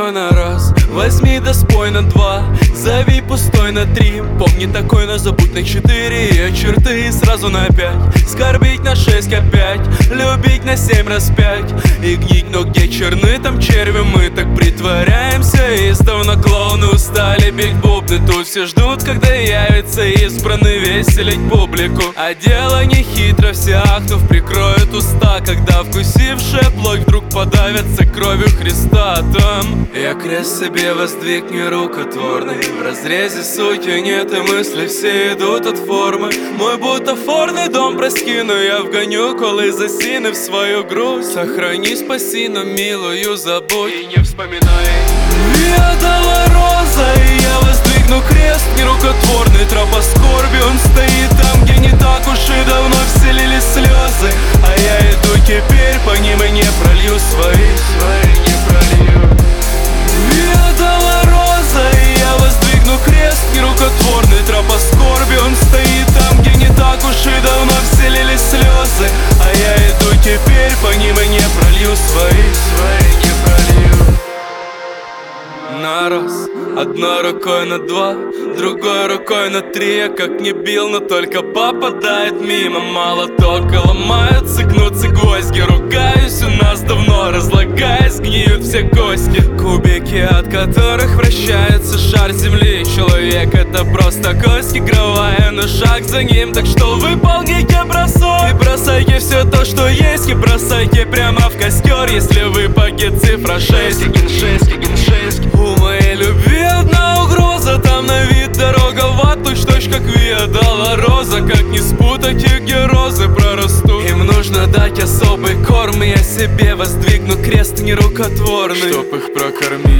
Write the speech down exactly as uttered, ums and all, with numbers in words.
все на раз. Возьми да спой на два, зови пустой на три. Помни такой, но забудь на четыре. И черты сразу на пять. Скорбить на шесть опять, любить на семь раз пять. И гнить, но где черны, там черви. Мы так притворяемся издавна. Клоуны устали бить бубны. Тут все ждут, когда явится избранный веселить публику. А дело не хитро, все ахнув прикроют уста, когда вкусившая плоть вдруг подавится кровью Христа. Там я крест себе воздвиг нерукотворный. В разрезе сути нет и мысли все идут от формы. Мой бутафорный дом прости, но я вгоню колы засины в свою грудь. Сохрани, спаси, но милую забудь и не вспоминай. Виа Долороса, и я воздвигну крест нерукотворный. Тропа скорби, он стоит там, где не так уж и давно вселились слезы. А я иду теперь по ним и не пролью свои, свои не пролью. Виа Долороса, и я воздвигну крест нерукотворный. Тропа скорби, он стоит там, где не так уж и давно вселились слезы. А я иду теперь по ним и не пролью свои, свои не пролью. На раз, одной рукой на два, другой рукой на три. Я как не бил, но только попадает мимо. Молоток и ломаются, гнутся гвозди. Ругаюсь, у нас давно разлагаясь, гниют все кости. Кубики, от которых вращается шар земли. Человек это просто кость игровая, но шаг за ним. Так что выполните бросок и бросайте все то, что есть. И бросайте прямо в костер, если вы паки цифра шесть. Кигин шесть, кигин шесть. У моей любви одна угроза, там на вид дорога в ад, точь-точь как Виа Долороса. Как не спутать их, где розы прорастут. Им нужно дать особый корм, и я себе воздвигну крест нерукотворный, чтоб их прокормить.